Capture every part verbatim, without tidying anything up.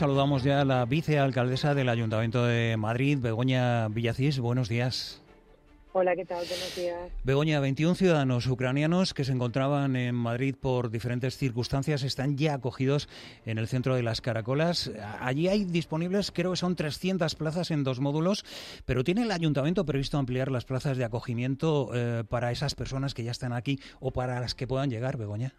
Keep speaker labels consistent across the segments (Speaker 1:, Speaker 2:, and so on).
Speaker 1: Saludamos ya a la vicealcaldesa del Ayuntamiento de Madrid, Begoña Villacís. Buenos días.
Speaker 2: Hola, ¿qué tal? Buenos días.
Speaker 1: Begoña, veintiún ciudadanos ucranianos que se encontraban en Madrid por diferentes circunstancias están ya acogidos en el centro de las Caracolas. Allí hay disponibles, creo que son trescientas plazas en dos módulos, pero ¿tiene el Ayuntamiento previsto ampliar las plazas de acogimiento eh, para esas personas que ya están aquí o para las que puedan llegar, Begoña?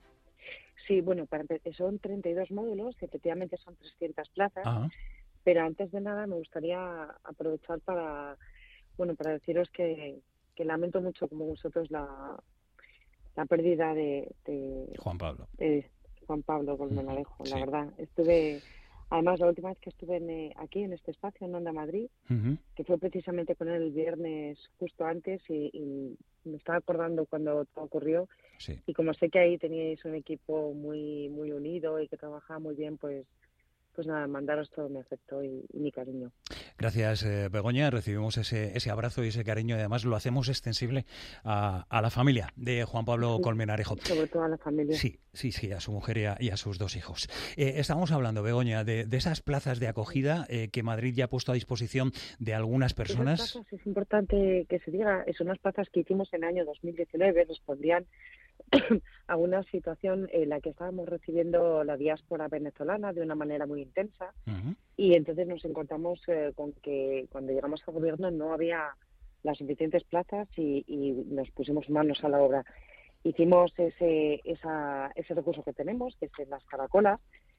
Speaker 2: Sí, bueno, para empe- son treinta y dos módulos, efectivamente son trescientas plazas,
Speaker 1: Ah,
Speaker 2: pero antes de nada me gustaría aprovechar para, bueno, para deciros que, que lamento mucho como vosotros la, la pérdida de, de,
Speaker 1: Juan Pablo.
Speaker 2: de Juan Pablo
Speaker 1: Ujú,
Speaker 2: Colmenarejo, la
Speaker 1: sí.
Speaker 2: verdad. Estuve, además, la última vez que estuve en, eh, aquí en este espacio, en Onda Madrid,
Speaker 1: Ujú,
Speaker 2: que fue precisamente con él el viernes justo antes y, y me estaba acordando cuando todo ocurrió.
Speaker 1: sí.
Speaker 2: Y como sé que ahí teníais un equipo muy muy unido y que trabajaba muy bien, pues pues nada, mandaros todo mi afecto y, y mi cariño.
Speaker 1: Gracias, eh, Begoña. Recibimos ese, ese abrazo y ese cariño y además lo hacemos extensible a, a la familia de Juan Pablo Colmenarejo.
Speaker 2: Sobre todo a la familia.
Speaker 1: Sí, sí, sí, a su mujer y a, y a sus dos hijos. Eh, estamos hablando, Begoña, de, de esas plazas de acogida eh, que Madrid ya ha puesto a disposición de algunas
Speaker 2: Esas
Speaker 1: personas.
Speaker 2: plazas, es importante que se diga, son unas plazas que hicimos en el año dos mil diecinueve, respondían a una situación en la que estábamos recibiendo la diáspora venezolana de una manera muy intensa.
Speaker 1: Uh-huh.
Speaker 2: Y entonces nos encontramos eh, con que cuando llegamos al gobierno no había las suficientes plazas y, y nos pusimos manos a la obra. Hicimos ese, esa, ese recurso que tenemos, que es en las caracolas,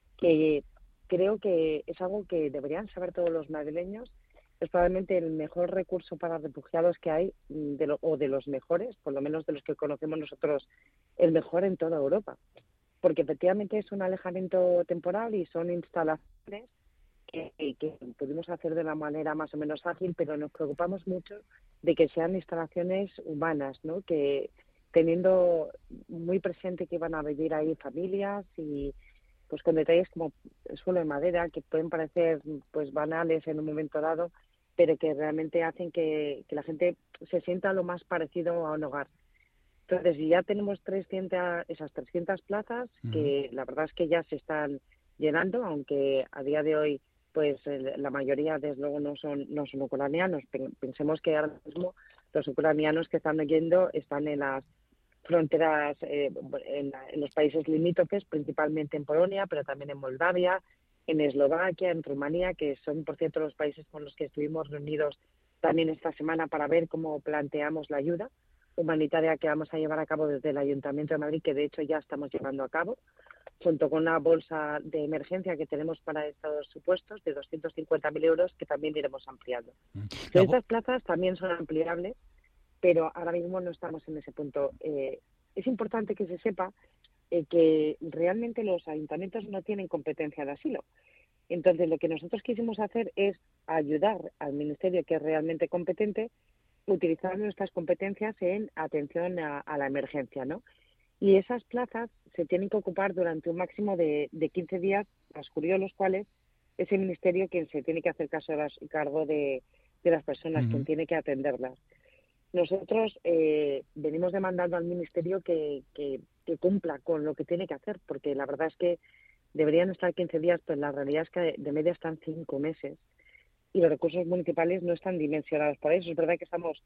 Speaker 2: que creo que es algo que deberían saber todos los madrileños. Es probablemente el mejor recurso para refugiados que hay, de lo, o de los mejores, por lo menos de los que conocemos nosotros, el mejor en toda Europa. Porque efectivamente es un alejamiento temporal y son instalaciones que, que pudimos hacer de la manera más o menos ágil, pero nos preocupamos mucho de que sean instalaciones humanas, ¿no? Que teniendo muy presente que van a vivir ahí familias y pues con detalles como el suelo de madera que pueden parecer pues banales en un momento dado, pero que realmente hacen que, que la gente se sienta lo más parecido a un hogar. Entonces, si ya tenemos trescientas, esas trescientas plazas,
Speaker 1: Uh-huh.
Speaker 2: que la verdad es que ya se están llenando, aunque a día de hoy pues la mayoría desde luego no son no son ucranianos. Pensemos que ahora mismo los ucranianos que están yendo están en las fronteras, eh, en, la, en los países limítrofes, principalmente en Polonia, pero también en Moldavia, en Eslovaquia, en Rumanía, que son, por cierto, los países con los que estuvimos reunidos también esta semana para ver cómo planteamos la ayuda humanitaria que vamos a llevar a cabo desde el Ayuntamiento de Madrid, que de hecho ya estamos llevando a cabo, junto con una bolsa de emergencia que tenemos para estos supuestos de doscientos cincuenta mil euros que también iremos ampliando.
Speaker 1: La,
Speaker 2: Entonces, estas plazas también son ampliables, pero ahora mismo no estamos en ese punto. Eh, es importante que se sepa eh, que realmente los ayuntamientos no tienen competencia de asilo. Entonces, lo que nosotros quisimos hacer es ayudar al Ministerio, que es realmente competente, utilizar nuestras competencias en atención a, a la emergencia, ¿no? Y esas plazas se tienen que ocupar durante un máximo de, de quince días, transcurridos los cuales es el Ministerio quien se tiene que hacer caso, las, cargo de, de las personas, quien
Speaker 1: uh-huh.
Speaker 2: tiene que atenderlas. Nosotros eh, venimos demandando al Ministerio que, que, que cumpla con lo que tiene que hacer, porque la verdad es que deberían estar quince días, pero la realidad es que de media están cinco meses y los recursos municipales no están dimensionados para eso. Es verdad que estamos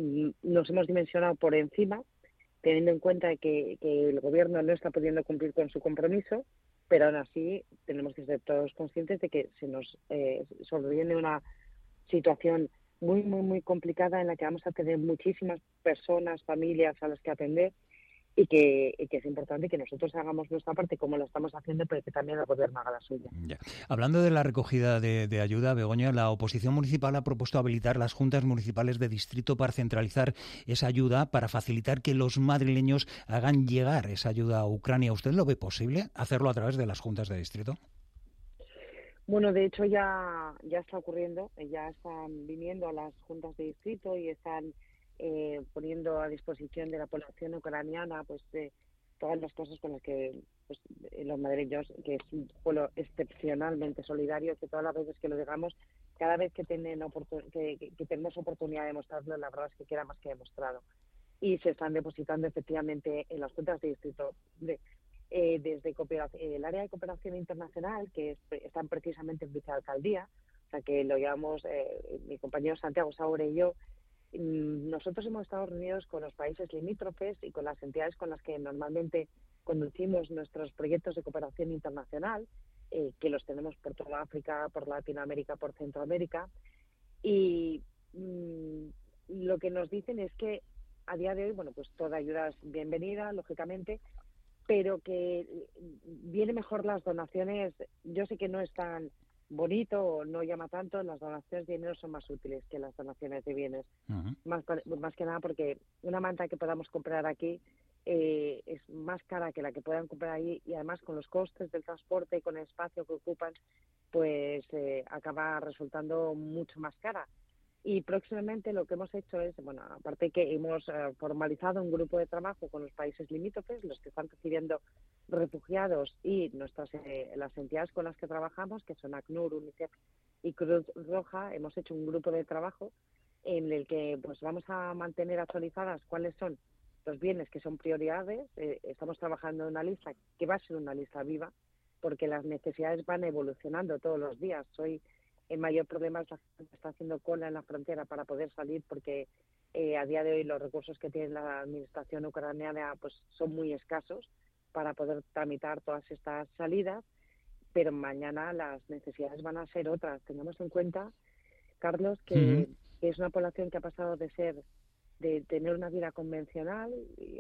Speaker 2: nos hemos dimensionado por encima, teniendo en cuenta que, que el Gobierno no está pudiendo cumplir con su compromiso, pero aún así tenemos que ser todos conscientes de que se nos eh, sobreviene una situación muy, muy, muy complicada en la que vamos a tener muchísimas personas, familias a las que atender y que, y que es importante que nosotros hagamos nuestra parte como lo estamos haciendo, pero que también el Gobierno haga la suya.
Speaker 1: Ya. Hablando de la recogida de, de ayuda, Begoña, la oposición municipal ha propuesto habilitar las juntas municipales de distrito para centralizar esa ayuda, para facilitar que los madrileños hagan llegar esa ayuda a Ucrania. ¿Usted lo ve posible hacerlo a través de las juntas de distrito?
Speaker 2: Bueno, de hecho ya, ya está ocurriendo, ya están viniendo a las juntas de distrito y están eh, poniendo a disposición de la población ucraniana pues eh, todas las cosas con las que pues, los madrileños, que es un pueblo excepcionalmente solidario, que todas las veces que lo digamos, cada vez que, tienen oportun- que, que, que tenemos oportunidad de mostrarlo, la verdad es que queda más que demostrado. Y se están depositando efectivamente en las juntas de distrito. De, eh, desde cooperación, el área de cooperación internacional, que es, están precisamente en vicealcaldía, o sea que lo llevamos eh, mi compañero Santiago Saure y yo. Nosotros hemos estado reunidos con los países limítrofes y con las entidades con las que normalmente conducimos nuestros proyectos de cooperación internacional, eh, que los tenemos por toda África, por Latinoamérica, por Centroamérica. Y mmm, lo que nos dicen es que a día de hoy, bueno, pues toda ayuda es bienvenida, lógicamente, pero que viene mejor las donaciones. Yo sé que no es tan bonito o no llama tanto, las donaciones de dinero son más útiles que las donaciones de bienes. Uh-huh. más, más que nada porque una manta que podamos comprar aquí eh, es más cara que la que puedan comprar ahí, y además con los costes del transporte y con el espacio que ocupan, pues eh, acaba resultando mucho más cara. Y próximamente lo que hemos hecho es, bueno, aparte que hemos uh, formalizado un grupo de trabajo con los países limítrofes, los que están recibiendo refugiados, y nuestras eh, las entidades con las que trabajamos, que son ACNUR, UNICEF y Cruz Roja, hemos hecho un grupo de trabajo en el que pues vamos a mantener actualizadas cuáles son los bienes que son prioridades. Eh, estamos trabajando en una lista que va a ser una lista viva, porque las necesidades van evolucionando todos los días. Hoy el mayor problema es la gente que está haciendo cola en la frontera para poder salir, porque eh, a día de hoy los recursos que tiene la administración ucraniana pues son muy escasos para poder tramitar todas estas salidas, pero mañana las necesidades van a ser otras. Tengamos en cuenta, Carlos, que uh-huh. es una población que ha pasado de ser, de tener una vida convencional,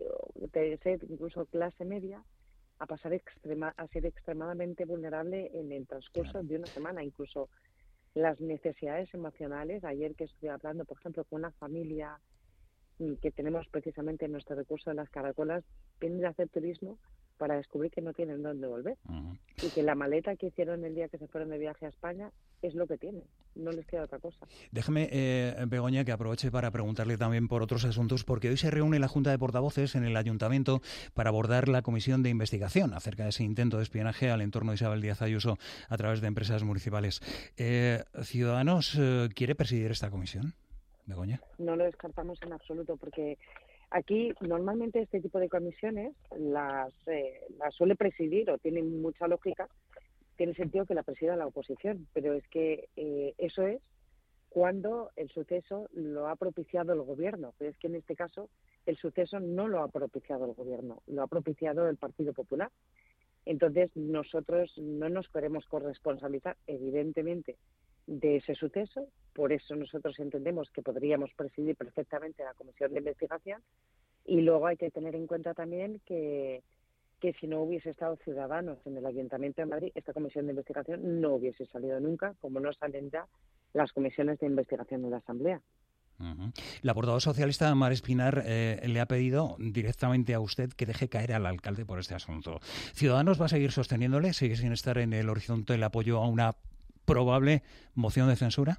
Speaker 2: de ser incluso clase media, a pasar extrema, a ser extremadamente vulnerable en el transcurso claro. de una semana. Incluso las necesidades emocionales. Ayer que estuve hablando, por ejemplo, con una familia que tenemos precisamente en nuestro recurso de las caracolas, vienen a hacer turismo para descubrir que no tienen dónde volver. Uh-huh. Y que la maleta que hicieron el día que se fueron de viaje a España es lo que tienen, no les queda otra cosa.
Speaker 1: Déjeme, eh, Begoña, que aproveche para preguntarle también por otros asuntos, porque hoy se reúne la Junta de Portavoces en el Ayuntamiento para abordar la comisión de investigación acerca de ese intento de espionaje al entorno de Isabel Díaz Ayuso a través de empresas municipales. Eh, ¿Ciudadanos eh, quiere presidir esta comisión, Begoña?
Speaker 2: No lo descartamos en absoluto, porque aquí normalmente este tipo de comisiones las, eh, las suele presidir, o tienen mucha lógica, tiene sentido que la presida la oposición, pero es que eh, eso es cuando el suceso lo ha propiciado el gobierno, pero es que en este caso el suceso no lo ha propiciado el gobierno, lo ha propiciado el Partido Popular. Entonces nosotros no nos queremos corresponsabilizar, evidentemente, de ese suceso. Por eso nosotros entendemos que podríamos presidir perfectamente la comisión de investigación, y luego hay que tener en cuenta también que, que si no hubiese estado Ciudadanos en el Ayuntamiento de Madrid, esta comisión de investigación no hubiese salido nunca, como no salen ya las comisiones de investigación en la Asamblea.
Speaker 1: Uh-huh. La portavoz socialista, Mar Espinar, eh, le ha pedido directamente a usted que deje caer al alcalde por este asunto. ¿Ciudadanos va a seguir sosteniéndole? ¿Sigue sin estar en el horizonte el apoyo a una probable moción de censura?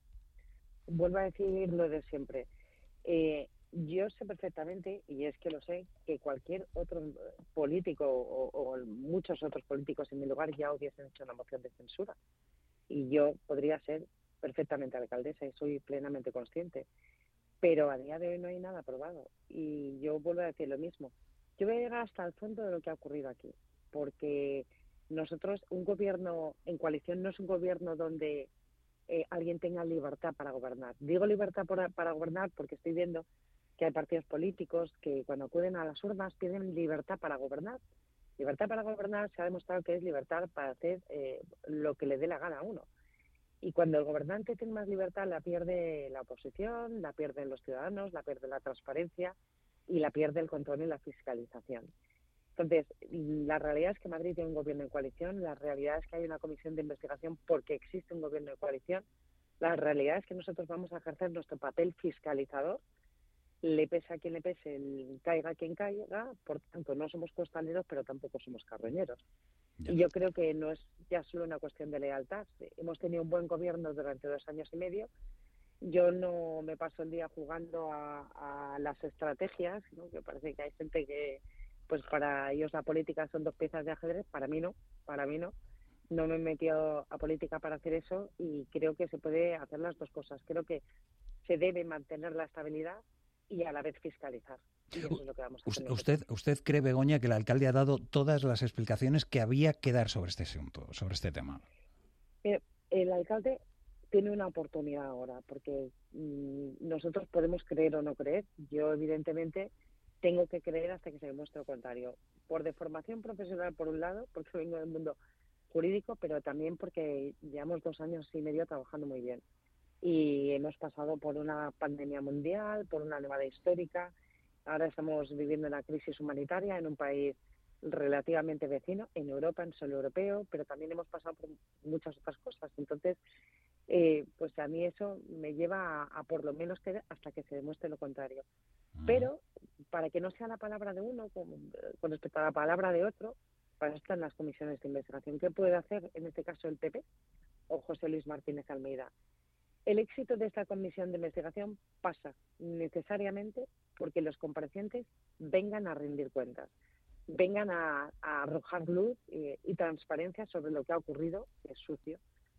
Speaker 2: Vuelvo a decir lo de siempre. Eh, yo sé perfectamente, y es que lo sé, que cualquier otro político o, o muchos otros políticos en mi lugar ya hubiesen hecho una moción de censura. Y yo podría ser perfectamente alcaldesa y soy plenamente consciente. Pero a día de hoy no hay nada aprobado. Y yo vuelvo a decir lo mismo. Yo voy a llegar hasta el fondo de lo que ha ocurrido aquí. Porque nosotros, un gobierno en coalición no es un gobierno donde eh, alguien tenga libertad para gobernar. Digo libertad para, para gobernar porque estoy viendo que hay partidos políticos que cuando acuden a las urnas piden libertad para gobernar. Libertad para gobernar se ha demostrado que es libertad para hacer eh, lo que le dé la gana a uno. Y cuando el gobernante tiene más libertad, la pierde la oposición, la pierden los ciudadanos, la pierde la transparencia y la pierde el control y la fiscalización. Entonces, la realidad es que Madrid tiene un gobierno de coalición, la realidad es que hay una comisión de investigación porque existe un gobierno de coalición, la realidad es que nosotros vamos a ejercer nuestro papel fiscalizador, le pese a quien le pese, el, caiga quien caiga, por tanto no somos costaleros, pero tampoco somos carroñeros. Ya. Y yo creo que no es ya solo una cuestión de lealtad. Hemos tenido un buen gobierno durante dos años y medio. Yo no me paso el día jugando a, a las estrategias, ¿no? Que parece que hay gente que, pues para ellos la política son dos piezas de ajedrez. Para mí no, para mí no. No me he metido a política para hacer eso y creo que se puede hacer las dos cosas. Creo que se debe mantener la estabilidad y a la vez fiscalizar. Y eso es lo que vamos a hacer.
Speaker 1: ¿Usted, usted cree, Begoña, que el alcalde ha dado todas las explicaciones que había que dar sobre este asunto, sobre este tema?
Speaker 2: Eh, el alcalde tiene una oportunidad ahora, porque mmm, nosotros podemos creer o no creer. Yo, evidentemente, tengo que creer hasta que se demuestre lo contrario. Por deformación profesional, por un lado, porque vengo del mundo jurídico, pero también porque llevamos dos años y medio trabajando muy bien. Y hemos pasado por una pandemia mundial, por una nevada histórica. Ahora estamos viviendo una crisis humanitaria en un país relativamente vecino, en Europa, en suelo europeo, pero también hemos pasado por muchas otras cosas. Entonces, eh, pues a mí eso me lleva a, a por lo menos que hasta que se demuestre lo contrario. Pero para que no sea la palabra de uno con, con respecto a la palabra de otro, para eso están las comisiones de investigación. ¿Qué puede hacer en este caso el P P o José Luis Martínez Almeida? El éxito de esta comisión de investigación pasa necesariamente porque los comparecientes vengan a rendir cuentas, vengan a, a arrojar luz y, y transparencia sobre lo que ha ocurrido, que es sucio,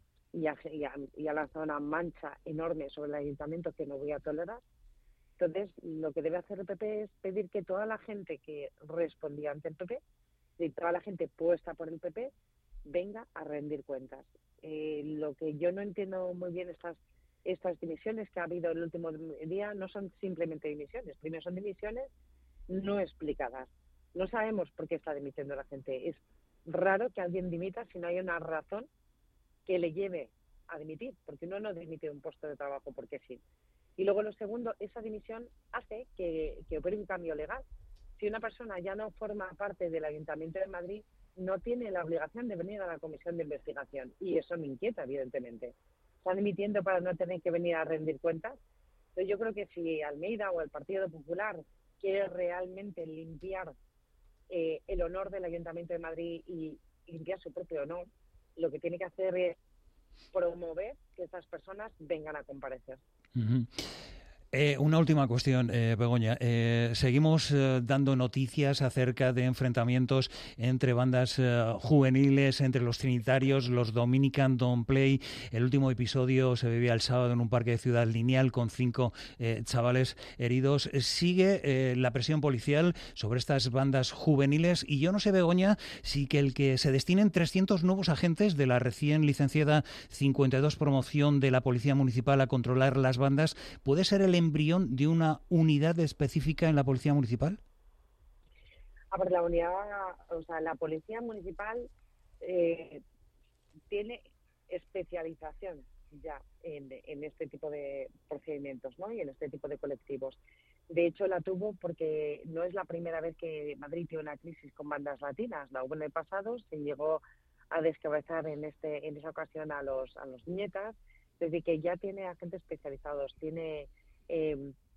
Speaker 2: y ha, y, ha, y ha lanzado una mancha enorme sobre el ayuntamiento que no voy a tolerar. Entonces, lo que debe hacer el P P es pedir que toda la gente que respondía ante el P P, y toda la gente puesta por el P P, venga a rendir cuentas. Eh, lo que yo no entiendo muy bien estas estas dimisiones que ha habido el último día no son simplemente dimisiones. Primero, son dimisiones no explicadas. No sabemos por qué está dimitiendo la gente. Es raro que alguien dimita si no hay una razón que le lleve a dimitir, porque uno no dimite de un puesto de trabajo porque sí. Y luego, lo segundo, esa dimisión hace que, que opere un cambio legal. Si una persona ya no forma parte del Ayuntamiento de Madrid, no tiene la obligación de venir a la comisión de investigación. Y eso me inquieta, evidentemente. Están dimitiendo para no tener que venir a rendir cuentas. Entonces, yo creo que si Almeida o el Partido Popular quiere realmente limpiar eh, el honor del Ayuntamiento de Madrid y limpiar su propio honor, lo que tiene que hacer es promover que estas personas vengan a comparecer.
Speaker 1: Uh-huh. Eh, una última cuestión, eh, Begoña. Eh, seguimos eh, dando noticias acerca de enfrentamientos entre bandas eh, juveniles, entre los trinitarios, los Dominican Don't Play. El último episodio se vivía el sábado en un parque de Ciudad Lineal con cinco eh, chavales heridos. Sigue eh, la presión policial sobre estas bandas juveniles y yo no sé, Begoña, si que el que se destinen trescientos nuevos agentes de la recién licenciada cincuenta y dos promoción de la Policía Municipal a controlar las bandas puede ser el embrión de una unidad específica en la Policía Municipal?
Speaker 2: A ver, la unidad, o sea, la Policía Municipal eh, tiene especialización ya en, en este tipo de procedimientos, ¿no? Y en este tipo de colectivos. De hecho, la tuvo porque no es la primera vez que Madrid tiene una crisis con bandas latinas. La hubo en el pasado, se llegó a descabezar en este en esa ocasión a los a los niñetas, desde que ya tiene agentes especializados, tiene Eh,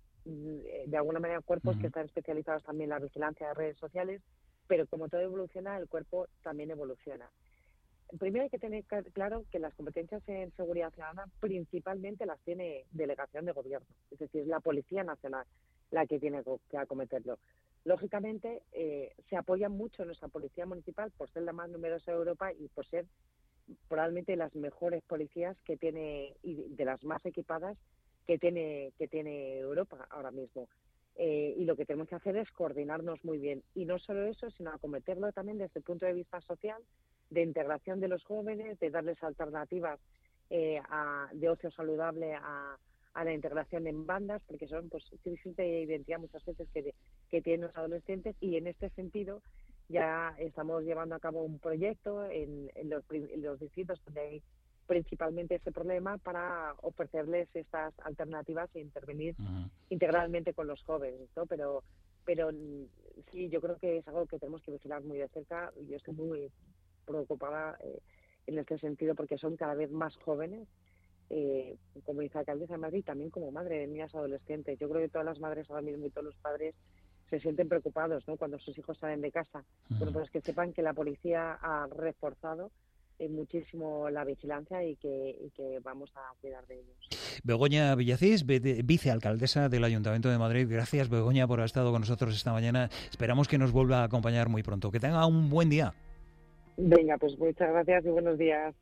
Speaker 2: de alguna manera cuerpos uh-huh. que están especializados también en la vigilancia de redes sociales, pero como todo evoluciona, el cuerpo también evoluciona. Primero hay que tener claro que las competencias en seguridad ciudadana principalmente las tiene delegación de gobierno, es decir, es la Policía Nacional la que tiene que acometerlo. Lógicamente eh, se apoya mucho en nuestra Policía Municipal por ser la más numerosa de Europa y por ser probablemente las mejores policías que tiene y de las más equipadas que tiene que tiene Europa ahora mismo. Eh, y lo que tenemos que hacer es coordinarnos muy bien. Y no solo eso, sino acometerlo también desde el punto de vista social, de integración de los jóvenes, de darles alternativas eh, a, de ocio saludable a, a la integración en bandas, porque son pues crisis de identidad muchas veces que, que tienen los adolescentes. Y en este sentido ya estamos llevando a cabo un proyecto en, en, los, en los distritos donde hay principalmente ese problema para ofrecerles estas alternativas e intervenir uh-huh. integralmente con los jóvenes, ¿no? Pero, pero sí, yo creo que es algo que tenemos que vigilar muy de cerca. Yo estoy muy preocupada eh, en este sentido porque son cada vez más jóvenes, eh, como dice la alcaldesa de Madrid, también como madre de niñas adolescentes. Yo creo que todas las madres ahora mismo y todos los padres se sienten preocupados, ¿no? Cuando sus hijos salen de casa. Uh-huh. Bueno, pues que sepan que la policía ha reforzado muchísimo la vigilancia y que, y que vamos a cuidar de ellos.
Speaker 1: Begoña Villacís, vicealcaldesa del Ayuntamiento de Madrid. Gracias, Begoña, por haber estado con nosotros esta mañana. Esperamos que nos vuelva a acompañar muy pronto. Que tenga un buen día.
Speaker 2: Venga, pues muchas gracias y buenos días.